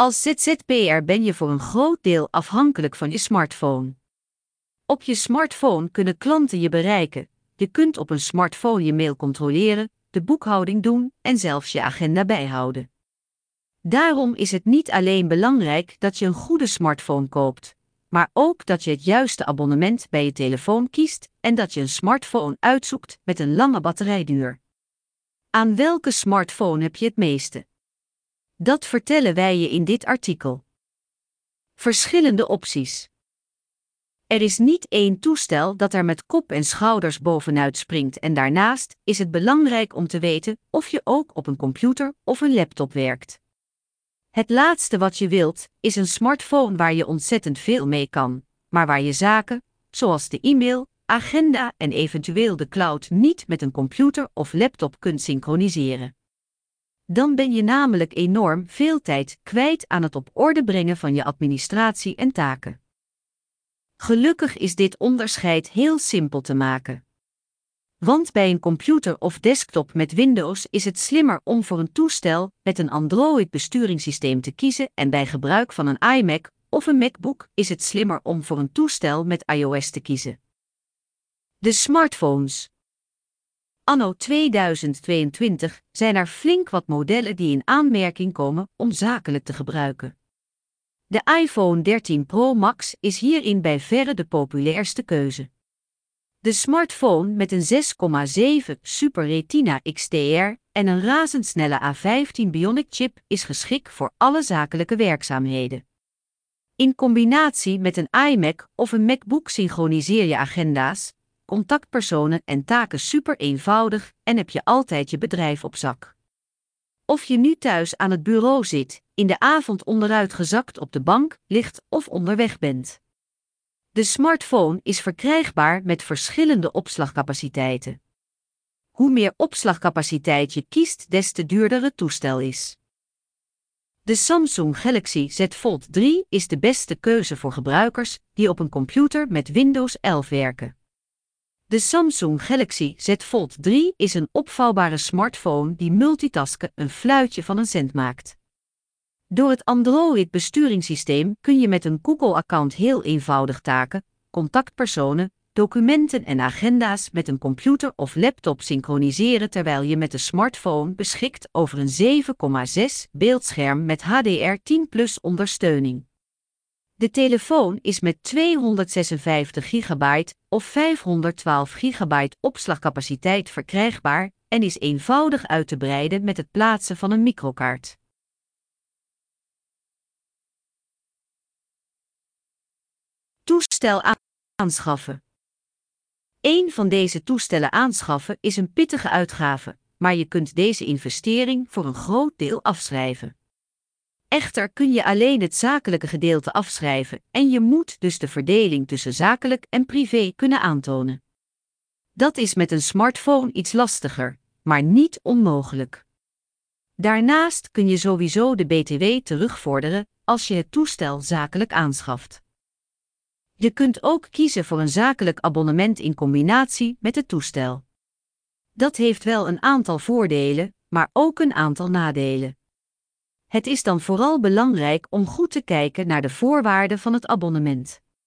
Als ZZP'er ben je voor een groot deel afhankelijk van je smartphone. Op je smartphone kunnen klanten je bereiken. Je kunt op een smartphone je mail controleren, de boekhouding doen en zelfs je agenda bijhouden. Daarom is het niet alleen belangrijk dat je een goede smartphone koopt, maar ook dat je het juiste abonnement bij je telefoon kiest en dat je een smartphone uitzoekt met een lange batterijduur. Aan welke smartphone heb je het meeste? Dat vertellen wij je in dit artikel. Verschillende opties. Er is niet één toestel dat er met kop en schouders bovenuit springt en daarnaast is het belangrijk om te weten of je ook op een computer of een laptop werkt. Het laatste wat je wilt, is een smartphone waar je ontzettend veel mee kan, maar waar je zaken, zoals de e-mail, agenda en eventueel de cloud niet met een computer of laptop kunt synchroniseren. Dan ben je namelijk enorm veel tijd kwijt aan het op orde brengen van je administratie en taken. Gelukkig is dit onderscheid heel simpel te maken. Want bij een computer of desktop met Windows is het slimmer om voor een toestel met een Android-besturingssysteem te kiezen en bij gebruik van een iMac of een MacBook is het slimmer om voor een toestel met iOS te kiezen. De smartphones. Anno 2022 zijn er flink wat modellen die in aanmerking komen om zakelijk te gebruiken. De iPhone 13 Pro Max is hierin bij verre de populairste keuze. De smartphone met een 6,7 Super Retina XDR en een razendsnelle A15 Bionic chip is geschikt voor alle zakelijke werkzaamheden. In combinatie met een iMac of een MacBook synchroniseer je agenda's, contactpersonen en taken super eenvoudig en heb je altijd je bedrijf op zak. Of je nu thuis aan het bureau zit, in de avond onderuit gezakt op de bank ligt of onderweg bent. De smartphone is verkrijgbaar met verschillende opslagcapaciteiten. Hoe meer opslagcapaciteit je kiest, des te duurder het toestel is. De Samsung Galaxy Z Fold 3 is de beste keuze voor gebruikers die op een computer met Windows 11 werken. De Samsung Galaxy Z Fold 3 is een opvouwbare smartphone die multitasken een fluitje van een cent maakt. Door het Android-besturingssysteem kun je met een Google-account heel eenvoudig taken, contactpersonen, documenten en agenda's met een computer of laptop synchroniseren terwijl je met de smartphone beschikt over een 7,6 beeldscherm met HDR10+ ondersteuning. De telefoon is met 256 GB of 512 GB opslagcapaciteit verkrijgbaar en is eenvoudig uit te breiden met het plaatsen van een microkaart. Toestel aanschaffen. Eén van deze toestellen aanschaffen is een pittige uitgave, maar je kunt deze investering voor een groot deel afschrijven. Echter kun je alleen het zakelijke gedeelte afschrijven en je moet dus de verdeling tussen zakelijk en privé kunnen aantonen. Dat is met een smartphone iets lastiger, maar niet onmogelijk. Daarnaast kun je sowieso de BTW terugvorderen als je het toestel zakelijk aanschaft. Je kunt ook kiezen voor een zakelijk abonnement in combinatie met het toestel. Dat heeft wel een aantal voordelen, maar ook een aantal nadelen. Het is dan vooral belangrijk om goed te kijken naar de voorwaarden van het abonnement.